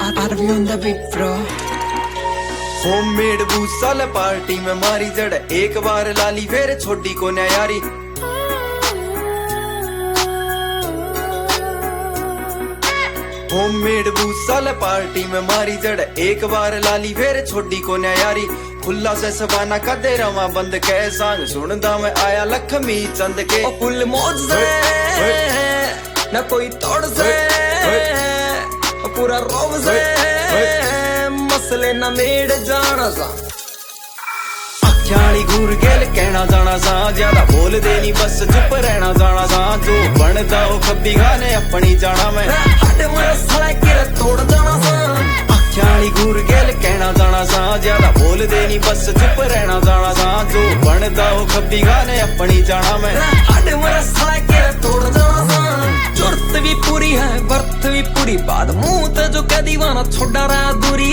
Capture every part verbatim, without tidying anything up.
Arvi on the beat bro। Homemade भूसाल party में मारी जड़ एक बार लाली फिर छोटी को न्यारी। होममेड भूसाल पार्टी में मारी जड़ एक बार लाली फिर छोटी को न्यारी। खुला से सबाना कदे रवा बंद के सांग सुनदा मैं आया लखमी चंद के। ओ फुल मौज से न कोई तोड़ से पूरा रोब से मसले न मेड़ जाना सा। अख्याली घूर गेल कहना जाना सा ज्यादा बोल दे नी बस चुप रहना जाना सा। जो बनदा ओ खब्बी गाने अपनी जाना मैं हट मेरा साला के तोड़ जाना सा। अख्याली घूर गेल कहना जाना सा ज्यादा बोल दे नी बस चुप रहना जाना सा। जो बनदा ओ खब्बी गाने अपनी जाना मैं हट मेरा साला के तोड़ जाना सा। जुर्त भी पूरी है बर्थ भी पूरी बात मुंह ते जो कह दीवाना छोड़ा रहा दूरी।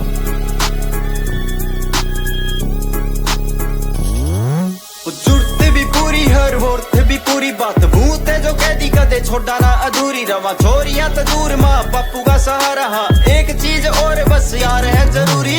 जुर्त भी पूरी हर वर्थ भी पूरी बात मुंह ते जो कह दी कदे छोड़ा ना अधूरी। रवा छोरियां तो दूर माँ बापू का सहारा। हाँ एक चीज और बस यार है जरूरी।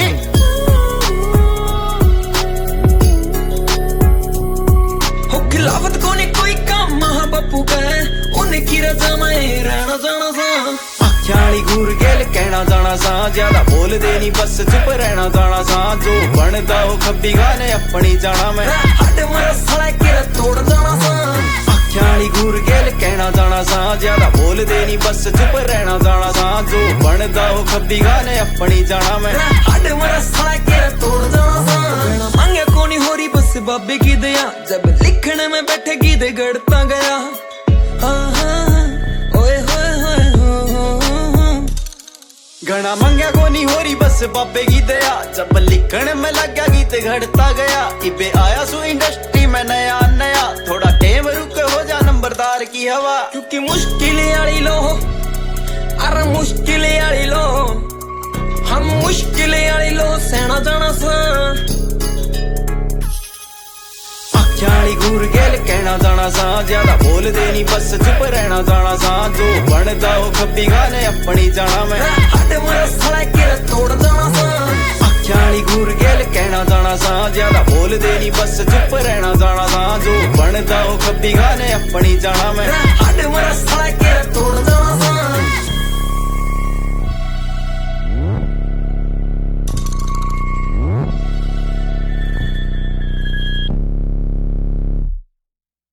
हो खिलावत को नहीं कोई काम माँ बापू का है उन्हें की रजा में रहना जाना सा। अख्याली घूर गेल कहना जाना सा ज्यादा बोल दे नी बस चुप रहना जाना सा। जो बनदा ओ खब्बी गाने अपनी जाना मैं हट मेरा साला के तोड़ जाना सा। अख्याली घूर गेल कहना जाना सा ज्यादा बोल दे नी बस चुप रहना जाना सा। जो बनदा ओ खब्बी गाने अपनी जाना मैं हट मेरा साला के तोड़ जाना सा। मांगे कोनी हो रही बस बाबे की दया जब लिखने में बैठे गीत गढ़ता गया। घना मंगया को नहीं हो रही बस बाबे की दया जब लिखण में लग गया गीत घड़ता गया। इबे आया सु इंडस्ट्री में नया नया थोड़ा टेम रुक हो जा नंबरदार की हवा। क्योंकि मुश्किल आड़ी लो अरे मुश्किल आड़ी लो हम मुश्किल आड़ी लो सहना जाना सा। अख्याली घूर गेल कहना जाना सा ज्यादा बोल दे नी बस चुप रहना जाना सा। जो बनदा ओ खब्बी गाने अपनी जाना मैं हट मेरा साला के तोड़ जाना सा। अख्याली घूर गेल कहना जाना सा ज्यादा बोल दे नी बस चुप रहना जाना सा। जो बनदा ओ खब्बी गाने अपनी जाना मैं हट मेरा साला